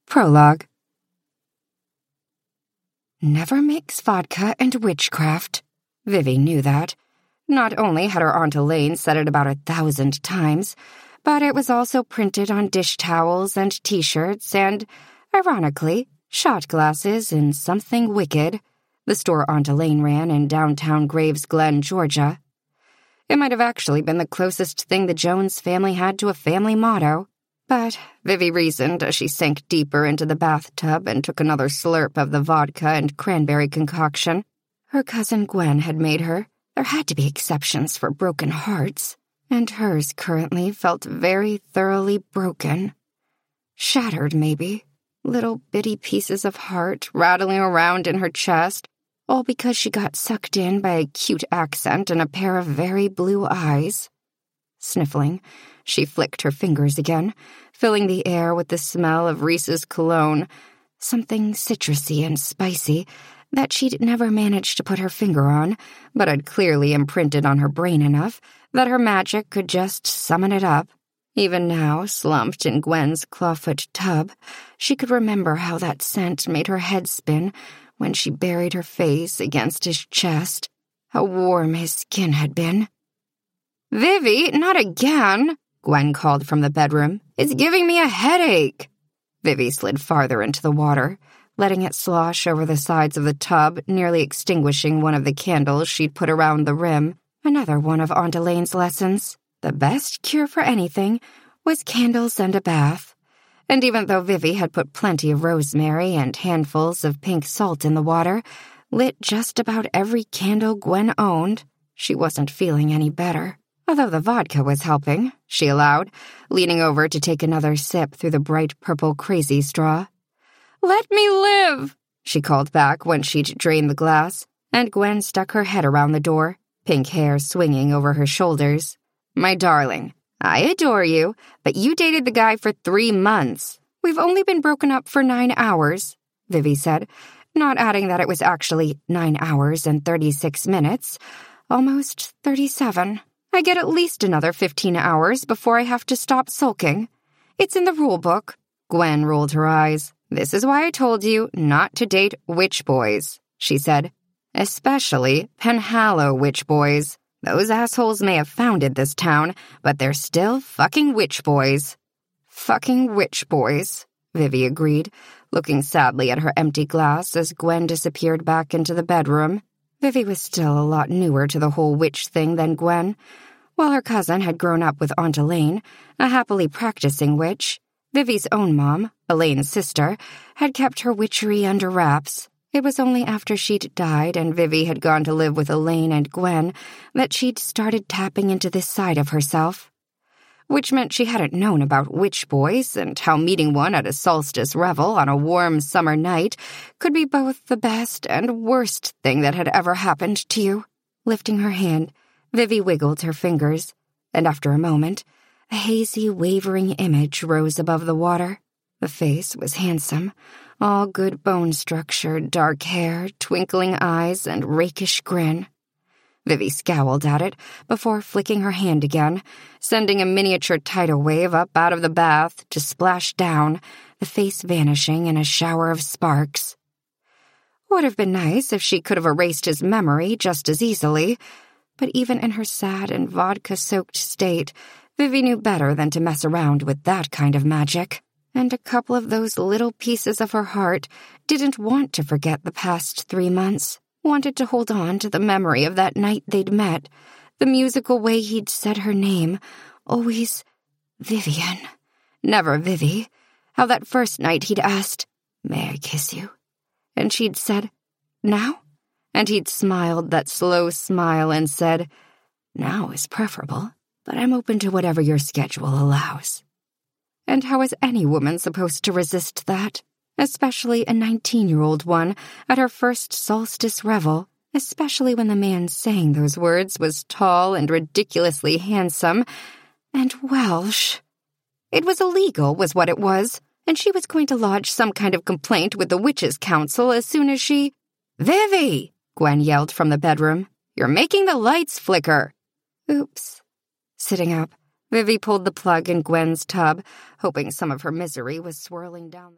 Prologue. Never mix vodka and witchcraft. Vivi knew that. Not only had her Aunt Elaine said it about 1,000 times, but it was also printed on dish towels and T-shirts and, ironically, shot glasses in Something Wicked, the store Aunt Elaine ran in downtown Graves Glen, Georgia. It might have actually been the closest thing the Jones family had to a family motto. But, Vivi reasoned as she sank deeper into the bathtub and took another slurp of the vodka and cranberry concoction, her cousin Gwen had made her. There had to be exceptions for broken hearts, and hers currently felt very thoroughly broken. Shattered, maybe. Little bitty pieces of heart rattling around in her chest, all because she got sucked in by a cute accent and a pair of very blue eyes. Sniffling, she flicked her fingers again, filling the air with the smell of Reese's cologne, something citrusy and spicy that she'd never managed to put her finger on, but had clearly imprinted on her brain enough that her magic could just summon it up. Even now, slumped in Gwen's clawfoot tub, she could remember how that scent made her head spin when she buried her face against his chest, how warm his skin had been. "Vivi, not again," Gwen called from the bedroom. "It's giving me a headache." Vivi slid farther into the water, letting it slosh over the sides of the tub, nearly extinguishing one of the candles she'd put around the rim, another one of Aunt Elaine's lessons. The best cure for anything was candles and a bath. And even though Vivi had put plenty of rosemary and handfuls of pink salt in the water, lit just about every candle Gwen owned, she wasn't feeling any better. Although the vodka was helping, she allowed, leaning over to take another sip through the bright purple crazy straw. "Let me live," she called back when she'd drained the glass, and Gwen stuck her head around the door, pink hair swinging over her shoulders. "My darling, I adore you, but you dated the guy for 3 months. We've only been broken up for 9 hours, Vivi said, not adding that it was actually 9 hours and 36 minutes, almost 37. I get at least another 15 hours before I have to stop sulking. It's in the rule book." Gwen rolled her eyes. "This is why I told you not to date witch boys," she said. "Especially Penhallow witch boys. Those assholes may have founded this town, but they're still fucking witch boys." "Fucking witch boys," Vivi agreed, looking sadly at her empty glass as Gwen disappeared back into the bedroom. Vivi was still a lot newer to the whole witch thing than Gwen. While her cousin had grown up with Aunt Elaine, a happily practicing witch, Vivi's own mom, Elaine's sister, had kept her witchery under wraps. It was only after she'd died and Vivi had gone to live with Elaine and Gwen that she'd started tapping into this side of herself. Which meant she hadn't known about witch boys and how meeting one at a solstice revel on a warm summer night could be both the best and worst thing that had ever happened to you. Lifting her hand, Vivi wiggled her fingers, and after a moment, a hazy, wavering image rose above the water. The face was handsome, all good bone structure, dark hair, twinkling eyes, and rakish grin. Vivi scowled at it before flicking her hand again, sending a miniature tidal wave up out of the bath to splash down, the face vanishing in a shower of sparks. Would have been nice if she could have erased his memory just as easily, but even in her sad and vodka-soaked state, Vivi knew better than to mess around with that kind of magic. And a couple of those little pieces of her heart didn't want to forget the past 3 months, wanted to hold on to the memory of that night they'd met, the musical way he'd said her name, always Vivian, never Vivi, how that first night he'd asked, "May I kiss you?" And she'd said, "Now?" And he'd smiled that slow smile and said, "Now is preferable, but I'm open to whatever your schedule allows." And how is any woman supposed to resist that? Especially a 19-year-old one at her first solstice revel, especially when the man saying those words was tall and ridiculously handsome, and Welsh. It was illegal, was what it was, and she was going to lodge some kind of complaint with the Witches' Council as soon as she— "Vivi!" Gwen yelled from the bedroom. "You're making the lights flicker." Oops. Sitting up, Vivi pulled the plug in Gwen's tub, hoping some of her misery was swirling down.